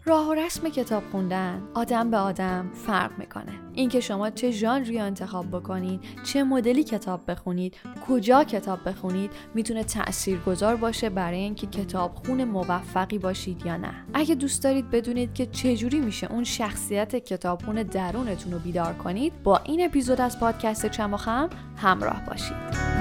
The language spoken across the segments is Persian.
راه و رسم کتاب خوندن آدم به آدم فرق میکنه. اینکه شما چه ژانری انتخاب بکنید، چه مدلی کتاب بخونید، کجا کتاب بخونید میتونه تاثیرگذار باشه برای اینکه کتابخون موفقی باشید یا نه. اگه دوست دارید بدونید که چجوری میشه اون شخصیت کتابخون درونتون رو بیدار کنید، با این اپیزود از پادکست چم و خم همراه باشید.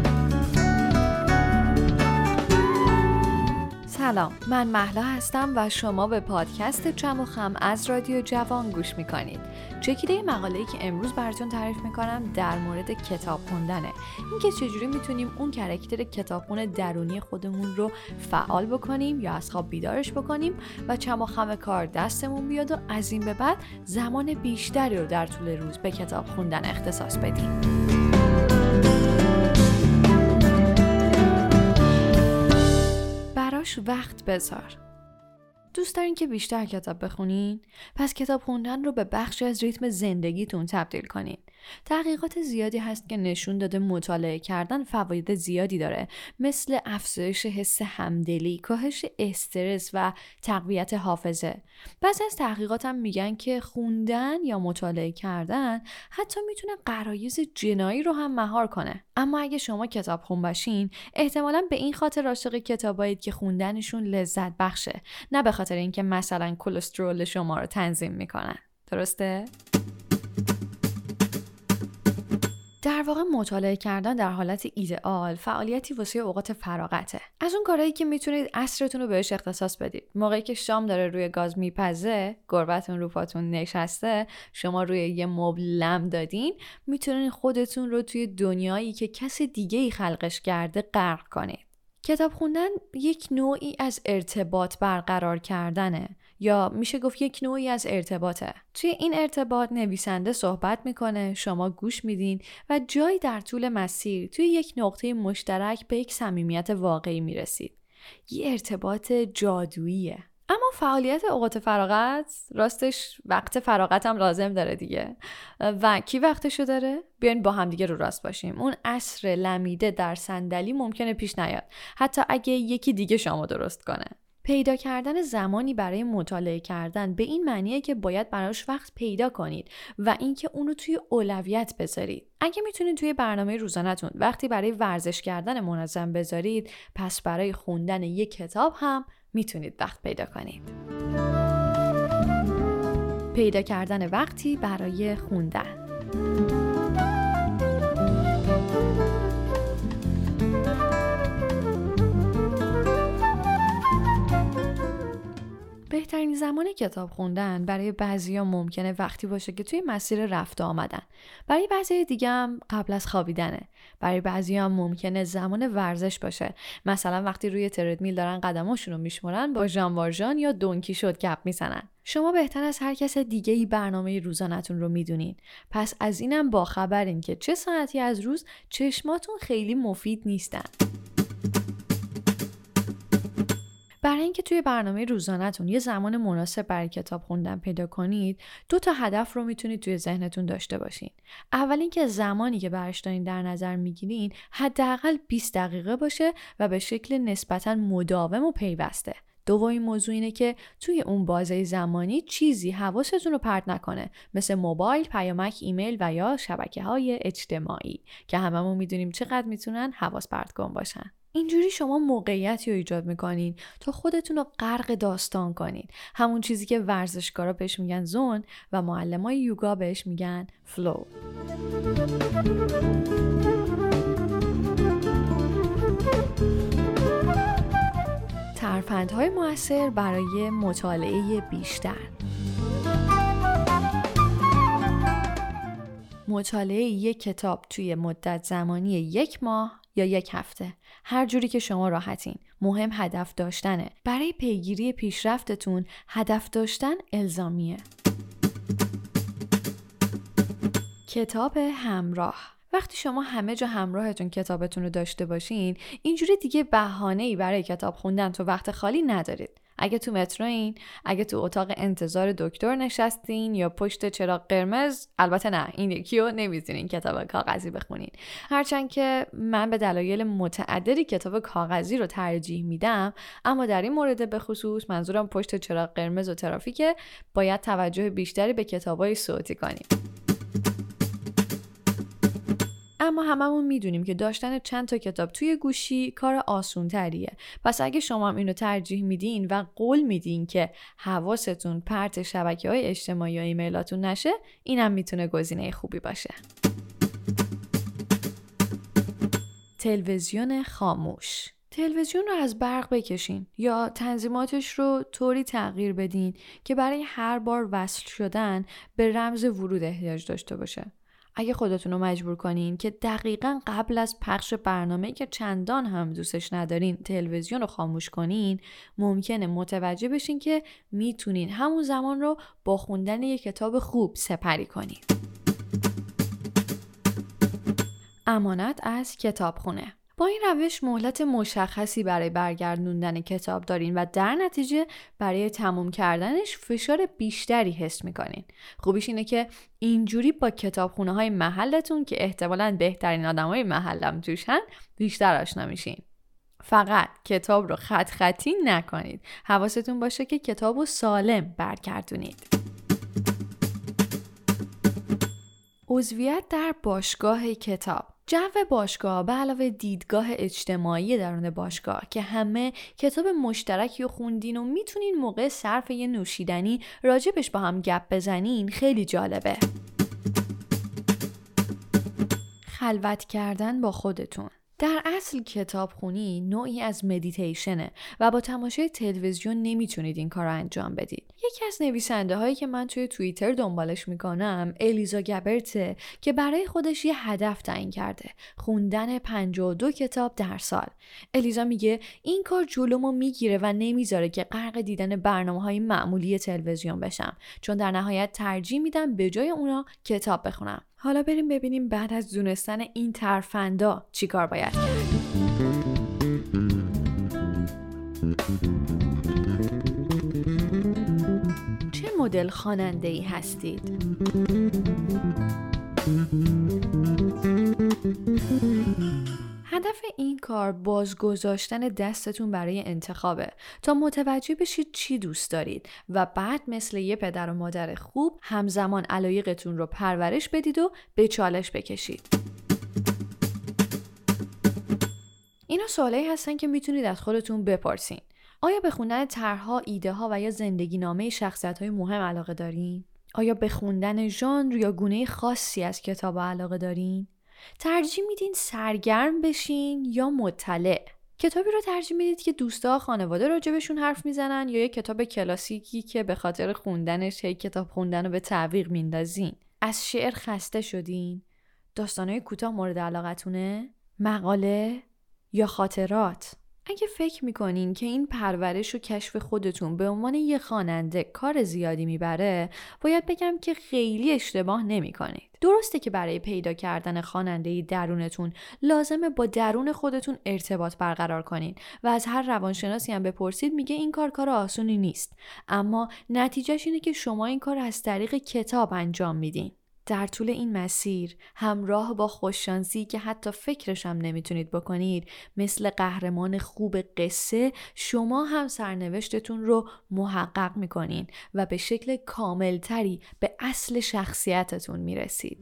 سلام، من مهلا هستم و شما به پادکست چم و خم از رادیو جوان گوش میکنید. چکیده مقاله‌ای که امروز براتون تعریف میکنم در مورد کتاب خوندنه. اینکه چجوری میتونیم اون کاراکتر کتابخون درونی خودمون رو فعال بکنیم یا از خواب بیدارش بکنیم و چم و خم کار دستمون بیاد و از این به بعد زمان بیشتری رو در طول روز به کتاب خوندن اختصاص بدیم. براش وقت بذار. دوست دارین که بیشتر کتاب بخونین؟ پس کتاب خوندن رو به بخشی از ریتم زندگیتون تبدیل کنین. تحقیقات زیادی هست که نشون داده مطالعه کردن فواید زیادی داره، مثل افزایش حس همدلی، کاهش استرس و تقویت حافظه. بعضی از تحقیقات هم میگن که خوندن یا مطالعه کردن حتی میتونه غرایز جنایی رو هم مهار کنه. اما اگه شما کتاب خون باشین، احتمالاً به این خاطر عاشق کتابایید که خوندنشون لذت بخشه، نه به خاطر اینکه مثلا کلسترول شما رو تنظیم میکنن. درسته؟ در واقع مطالعه کردن در حالت ایدئال فعالیتی واسه اوقات فراغته. از اون کارهایی که میتونید عصرتون رو بهش اختصاص بدید. موقعی که شام داره روی گاز میپزه، گربتون رو پاتون نشسته، شما روی یه مبل لم دادین، میتونید خودتون رو توی دنیایی که کسی دیگه‌ای خلقش کرده غرق کنید. کتاب خوندن یک نوعی از ارتباط برقرار کردنه، یا میشه گفت یک نوعی از ارتباطه. توی این ارتباط نویسنده صحبت میکنه، شما گوش میدین و جایی در طول مسیر توی یک نقطه مشترک به یک صمیمیت واقعی میرسید. یه ارتباط جادوییه. اما فعالیت اوقات فراغت، راستش وقت فراغت هم لازم داره دیگه. و کی وقتشو داره؟ بیاین با هم دیگه رو راست باشیم. اون عصر لمیده در صندلی ممکنه پیش نیاد، حتی اگه یکی دیگه شامو درست کنه. پیدا کردن زمانی برای مطالعه کردن به این معنیه که باید براش وقت پیدا کنید و اینکه اونو توی اولویت بذارید. اگه میتونید توی برنامه روزانه‌تون وقتی برای ورزش کردن منظم بذارید، پس برای خوندن یک کتاب هم میتونید وقت پیدا کنید. پیدا کردن وقتی برای خوندن. بهترین زمان کتاب خوندن برای بعضیا ممکنه وقتی باشه که توی مسیر رفت و آمدن. برای بعضی دیگه هم قبل از خوابیدنه. برای بعضیا هم ممکنه زمان ورزش باشه. مثلا وقتی روی تردمیل دارن قدماشون رو میشمارن، با ژان والژان یا دون کیشوت گپ میزنن. شما بهتر از هر کس دیگه‌ای برنامه روزانه‌تون رو میدونین. پس از اینم باخبرین که چه ساعتی از روز چشماتون خیلی مفید نیستن. برای اینکه توی برنامه روزانه‌تون یه زمان مناسب برای کتاب خوندن پیدا کنید، 2 تا هدف رو میتونید توی ذهنتون داشته باشین. اول اینکه زمانی که برش دارین در نظر میگیرین حداقل 20 دقیقه باشه و به شکل نسبتاً مداوم و پیوسته. دومین موضوع اینه که توی اون بازه زمانی چیزی حواستون رو پرت نکنه، مثل موبایل، پیامک، ایمیل و یا شبکه‌های اجتماعی که هممون میدونیم چقدر میتونن حواس پرت کن باشن. اینجوری شما موقعیتی رو ایجاد میکنین تا خودتون رو غرق داستان کنین. همون چیزی که ورزشکارا بهش میگن زون و معلمای یوگا بهش میگن فلو. ترفندهای مؤثر برای مطالعه بیشتر. مطالعه یک کتاب توی مدت زمانی 1 ماه یا 1 هفته، هر جوری که شما راحتین. مهم هدف داشتنه. برای پیگیری پیشرفتتون هدف داشتن الزامیه. کتاب همراه. وقتی شما همه جا همراهتون کتابتون رو داشته باشین، اینجوری دیگه بهانه‌ای برای کتاب خوندن تو وقت خالی ندارید. اگه تو متروین، اگه تو اتاق انتظار دکتر نشستین یا پشت چراغ قرمز، البته نه این یکی رو نمیتونین کتاب کاغذی بخونین. هرچند که من به دلایل متعددی کتاب کاغذی رو ترجیح میدم، اما در این مورد به خصوص منظورم پشت چراغ قرمز و ترافیکه، باید توجه بیشتری به کتابای صوتی کنیم. اما هممون میدونیم که داشتن چند تا کتاب توی گوشی کار آسون تریه. پس اگه شما هم اینو ترجیح میدین و قول میدین که حواستون پرت شبکه‌های اجتماعی و ایمیلاتون نشه، اینم میتونه گزینه خوبی باشه. تلویزیون خاموش. تلویزیون رو از برق بکشین یا تنظیماتش رو طوری تغییر بدین که برای هر بار وصل شدن به رمز ورود احتیاج داشته باشه. اگه خودتون رو مجبور کنین که دقیقاً قبل از پخش برنامه‌ای که چندان هم دوستش ندارین تلویزیون رو خاموش کنین، ممکنه متوجه بشین که میتونین همون زمان رو با خوندن یک کتاب خوب سپری کنین. امانت از کتابخونه. با این روش مهلت مشخصی برای برگردوندن کتاب دارین و در نتیجه برای تموم کردنش فشار بیشتری حس میکنین. خوبیش اینه که اینجوری با کتابخونه های محلتون که احتمالاً بهترین آدمای محلم توشن بیشتر آشنا میشین. فقط کتاب رو خط خطی نکنید. حواستون باشه که کتاب رو سالم برگردونید. عضویت در باشگاه کتاب. جو باشگاه به علاوه دیدگاه اجتماعی درون باشگاه که همه کتاب مشترکی رو خوندین و میتونین موقع صرف یه نوشیدنی راجبش با هم گپ بزنین خیلی جالبه. خلوت کردن با خودتون. در اصل کتابخونی نوعی از مدیتیشنه و با تماشای تلویزیون نمیتونید این کار رو انجام بدید. یکی از نویسنده هایی که من توی توییتر دنبالش میکنم الیزا گبرته که برای خودش یه هدف تعیین کرده: خوندن 52 کتاب در سال. الیزا میگه این کار جلومو میگیره و نمیذاره که غرق دیدن برنامه‌های معمولی تلویزیون بشم، چون در نهایت ترجیح میدم به جای اونا کتاب بخونم. حالا بریم ببینیم بعد از دونستن این ترفندا چی کار باید کرد. چه مدل خواننده‌ای هستید؟ هدف این کار بازگذاشتن دستتون برای انتخابه تا متوجه بشید چی دوست دارید و بعد مثل یه پدر و مادر خوب همزمان علایقتون رو پرورش بدید و به چالش بکشید. اینا سوالایی هستن که میتونید از خودتون بپرسین. آیا به خوندن طرح‌ها، ایده‌ها و یا زندگی‌نامه شخصیت‌های مهم علاقه دارین؟ آیا به خوندن ژانر یا گونه خاصی از کتاب علاقه دارین؟ ترجیح میدین سرگرم بشین یا مطلع؟ کتابی رو ترجیح میدید که دوستا خانواده راجبشون حرف میزنن یا یک کتاب کلاسیکی که به خاطر خوندنش هی کتاب خوندن رو به تعویق میندازین؟ از شعر خسته شدین؟ داستانهای کوتاه مورد علاقتونه؟ مقاله یا خاطرات؟ اگه فکر میکنین که این پرورش و کشف خودتون به عنوان یه خواننده کار زیادی میبره، باید بگم که خیلی اشتباه نمیکنید. درسته که برای پیدا کردن خواننده‌ای درونتون لازمه با درون خودتون ارتباط برقرار کنین و از هر روانشناسی هم بپرسید میگه این کار آسونی نیست، اما نتیجهش اینه که شما این کار از طریق کتاب انجام میدین. در طول این مسیر همراه با خوششانسی که حتی فکرش هم نمیتونید بکنید، مثل قهرمان خوب قصه شما هم سرنوشتتون رو محقق میکنین و به شکل کاملتری به اصل شخصیتتون میرسید.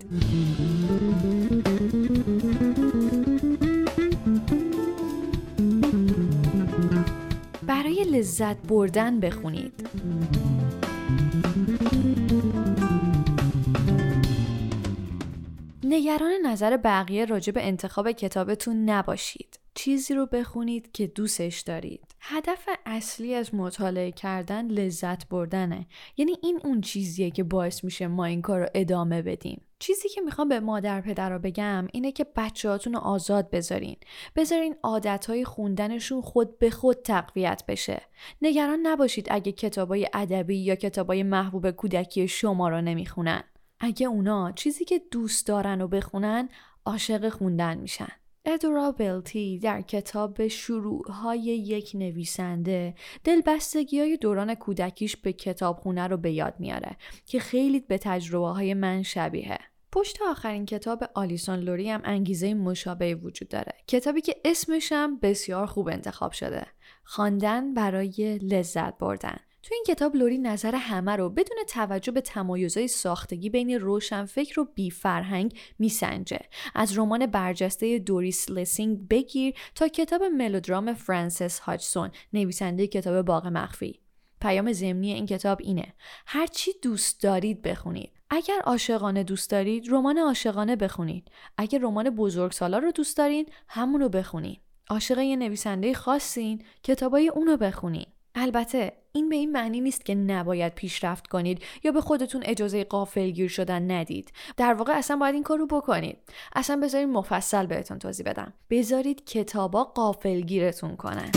برای لذت بردن بخونید. نگران نظر بقیه راجع به انتخاب کتابتون نباشید. چیزی رو بخونید که دوستش دارید. هدف اصلی از مطالعه کردن لذت بردنه. یعنی این اون چیزیه که باعث میشه ما این کار رو ادامه بدیم. چیزی که میخوام به مادر پدرها بگم اینه که بچه‌هاتون رو آزاد بذارین عادتهای خوندنشون خود به خود تقویت بشه. نگران نباشید اگه کتابای ادبی یا کتابای محبوب کودکی شما رو نمیخونن. اگه اونا چیزی که دوست دارن و بخونن، عاشق خوندن میشن. ادورا بلتی در کتاب شروع‌های یک نویسنده دلبستگی‌های دوران کودکیش به کتابخونه رو به یاد میاره که خیلی به تجربه‌های من شبیه. پشت آخرین کتاب آلیسون لوری هم انگیزه مشابهی وجود داره. کتابی که اسمش هم بسیار خوب انتخاب شده. خواندن برای لذت بردن. تو این کتاب لوری نظر همه رو بدون توجه به تمایزهای ساختگی بین روشنفکر و بی فرهنگ میسنجه. از رمان برجسته دوریس لسینگ بگیر تا کتاب ملودرام فرانسیس هاچسون، نویسنده کتاب باغ مخفی. پیام ضمنی این کتاب اینه: هر چی دوست دارید بخونید. اگر عاشقانه دوست دارید، رمان عاشقانه بخونید. اگر رمان بزرگسالار رو دوست دارین، همون رو بخونید. عاشق یه نویسنده خاصین، کتابای اون رو بخونید. البته این به این معنی نیست که نباید پیشرفت کنید یا به خودتون اجازه غافلگیر شدن ندید. در واقع اصلا باید این کار رو بکنید. اصلا بذارید مفصل بهتون توضیح بدم. بذارید کتابا غافلگیرتون کنن.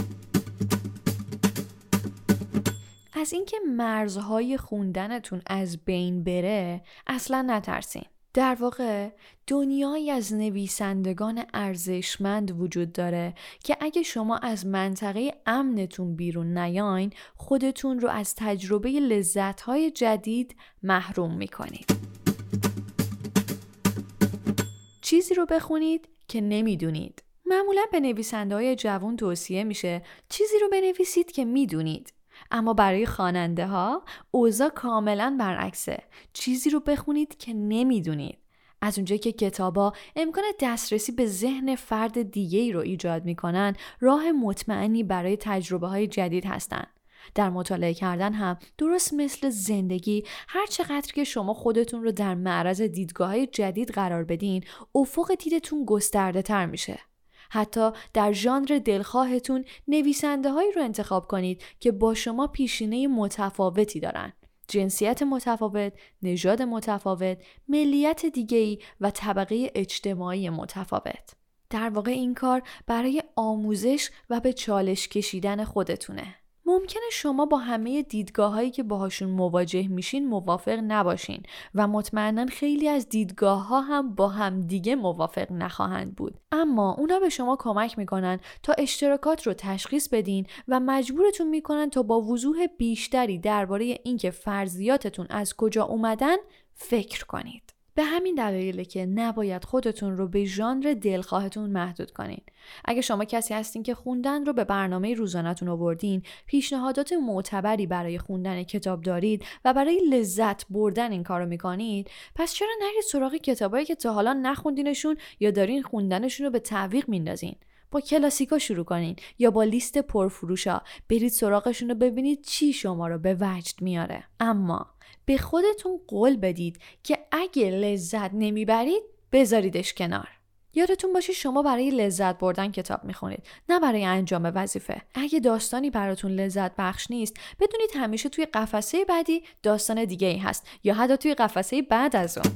از اینکه مرزهای خوندنتون از بین بره اصلا نترسین. در واقع دنیایی از نویسندگان ارزشمند وجود داره که اگه شما از منطقه امنتون بیرون نیاین، خودتون رو از تجربه لذت‌های جدید محروم میکنید. چیزی رو بخونید که نمیدونید. معمولا به نویسنده‌های جوان توصیه میشه چیزی رو بنویسید که میدونید. اما برای خواننده ها اوضاع کاملا برعکسه. چیزی رو بخونید که نمیدونید. از اونجایی که کتابا امکان دسترسی به ذهن فرد دیگه‌ای رو ایجاد میکنن، راه مطمئنی برای تجربه های جدید هستن. در مطالعه کردن هم درست مثل زندگی، هر چقدر که شما خودتون رو در معرض دیدگاه‌های جدید قرار بدین، افق دیدتون گسترده تر میشه. حتی در ژانر دلخواهتون نویسنده هایی رو انتخاب کنید که با شما پیشینه متفاوتی دارن. جنسیت متفاوت، نژاد متفاوت، ملیت دیگه‌ای و طبقه اجتماعی متفاوت. در واقع این کار برای آموزش و به چالش کشیدن خودتونه. ممکنه شما با همه دیدگاه‌هایی که باهاشون مواجه میشین موافق نباشین و مطمئناً خیلی از دیدگاه‌ها هم با هم دیگه موافق نخواهند بود. اما اونا به شما کمک میکنن تا اشتراکات رو تشخیص بدین و مجبورتون میکنن تا با وضوح بیشتری درباره اینکه فرضیاتتون از کجا اومدن فکر کنید. به همین دلیله که نباید خودتون رو به ژانر دلخواهتون محدود کنین. اگه شما کسی هستین که خوندن رو به برنامه روزانه‌تون آوردین، پیشنهادات معتبری برای خوندن کتاب دارید و برای لذت بردن این کارو میکنید، پس چرا نرید سراغ کتابایی که تا حالا نخوندینشون یا دارین خوندنشون رو به تعویق میندازین؟ با کلاسیکا شروع کنین یا با لیست پرفروشا برید سراغشون رو ببینید چی شما رو به وجد میاره. اما به خودتون قول بدید که اگه لذت نمیبرید بذاریدش کنار. یادتون باشه شما برای لذت بردن کتاب میخونید، نه برای انجام وظیفه. اگه داستانی براتون لذت بخش نیست، بدونید همیشه توی قفسه بعدی داستان دیگه ای هست یا حتی توی قفسه بعد از اون.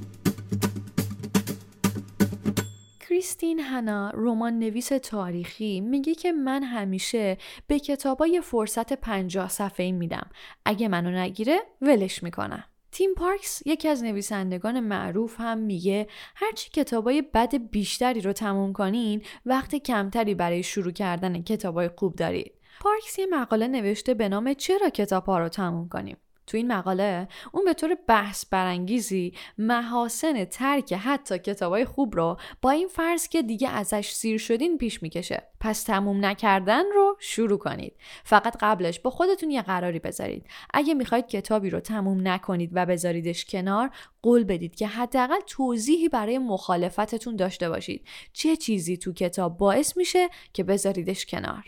کریستین هانا، رمان نویس تاریخی، میگه که من همیشه به کتابای فرصت 50 صفحه‌ای میدم. اگه منو نگیره ولش میکنم. تیم پارکس، یکی از نویسندگان معروف، هم میگه هرچی کتابای بد بیشتری رو تموم کنین، وقت کمتری برای شروع کردن کتابای خوب دارید. پارکس یه مقاله نوشته به نام چرا کتاب‌ها رو تموم کنیم. تو این مقاله اون به طور بحث برانگیزی محاسن ترک حتی کتابای خوب رو با این فرض که دیگه ازش سیر شدین پیش میکشه. پس تموم نکردن رو شروع کنید. فقط قبلش با خودتون یه قراری بذارید. اگه میخواید کتابی رو تموم نکنید و بذاریدش کنار، قول بدید که حداقل توضیحی برای مخالفتتون داشته باشید. چه چیزی تو کتاب باعث میشه که بذاریدش کنار؟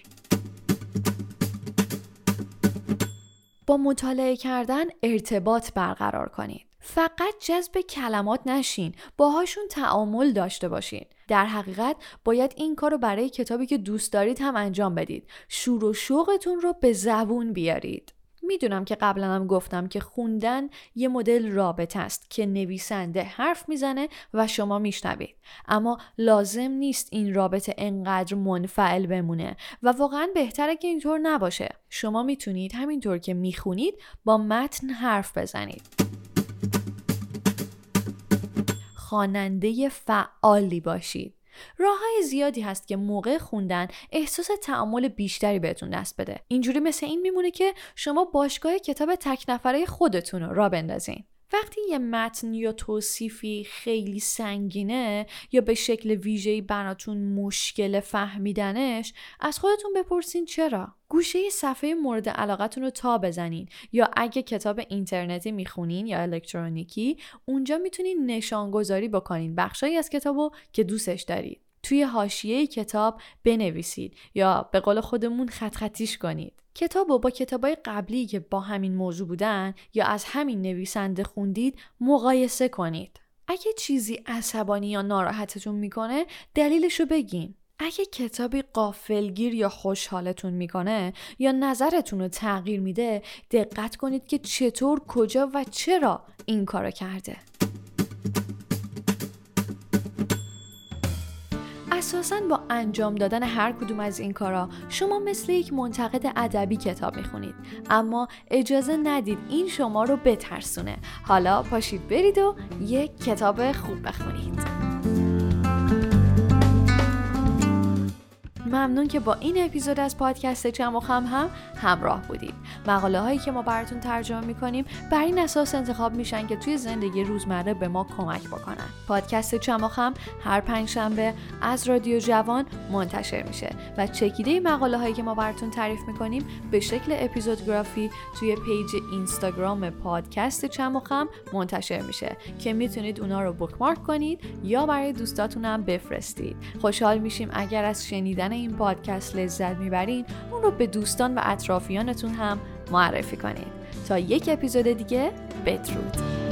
با مطالعه کردن ارتباط برقرار کنید. فقط جذب کلمات نشین، باهاشون تعامل داشته باشین. در حقیقت باید این کارو برای کتابی که دوست دارید هم انجام بدید. شور و شوقتون رو به زبون بیارید. میدونم که قبلا هم گفتم که خوندن یه مدل رابطه است که نویسنده حرف میزنه و شما میشنوید، اما لازم نیست این رابطه انقدر منفعل بمونه و واقعا بهتره که اینطور نباشه. شما میتونید همینطور که میخونید با متن حرف بزنید. خواننده فعالی باشید. راه‌های زیادی هست که موقع خوندن احساس تأمل بیشتری بهتون دست بده. اینجوری مثل این میمونه که شما باشگاه کتاب تک نفره خودتون رو راه بندازین. وقتی یه متن یا توصیفی خیلی سنگینه یا به شکل ویژه‌ای براتون مشکل فهمیدنش، از خودتون بپرسین چرا؟ گوشه صفحه مورد علاقتون رو تا بزنین، یا اگه کتاب اینترنتی میخونین یا الکترونیکی، اونجا میتونین نشانگذاری بکنین بخشایی از کتابو که دوستش دارید. توی حاشیه کتاب بنویسید یا به قول خودمون خط خطیش کنید. کتابو با کتابای قبلی که با همین موضوع بودن یا از همین نویسنده خوندید مقایسه کنید. اگه چیزی عصبانی یا ناراحتتون میکنه دلیلشو بگین. اگه کتابی غافلگیر یا خوشحالتون میکنه یا نظرتون رو تغییر میده، دقت کنید که چطور، کجا و چرا این کارو کرده. اساساً با انجام دادن هر کدوم از این کارا شما مثل یک منتقد ادبی کتاب میخونید، اما اجازه ندید این شما رو بترسونه. حالا پاشید برید و یک کتاب خوب بخونید. ممنون که با این اپیزود از پادکست چم و خم هم همراه بودید. مقاله هایی که ما براتون ترجمه میکنیم بر این اساس انتخاب میشن که توی زندگی روزمره به ما کمک بکنن. پادکست چم و خم هر پنجشنبه از رادیو جوان منتشر میشه و چکیده مقاله هایی که ما براتون تعریف میکنیم به شکل اپیزودگرافی توی پیج اینستاگرام پادکست چم و خم منتشر میشه که میتونید اونا رو بوکمارک کنید یا برای دوستاتون هم بفرستید. خوشحال میشیم اگر از شنیدن این پادکست لذت میبرین اون رو به دوستان و اطرافیانتون هم معرفی کنید. تا یک اپیزود دیگه، بدرود.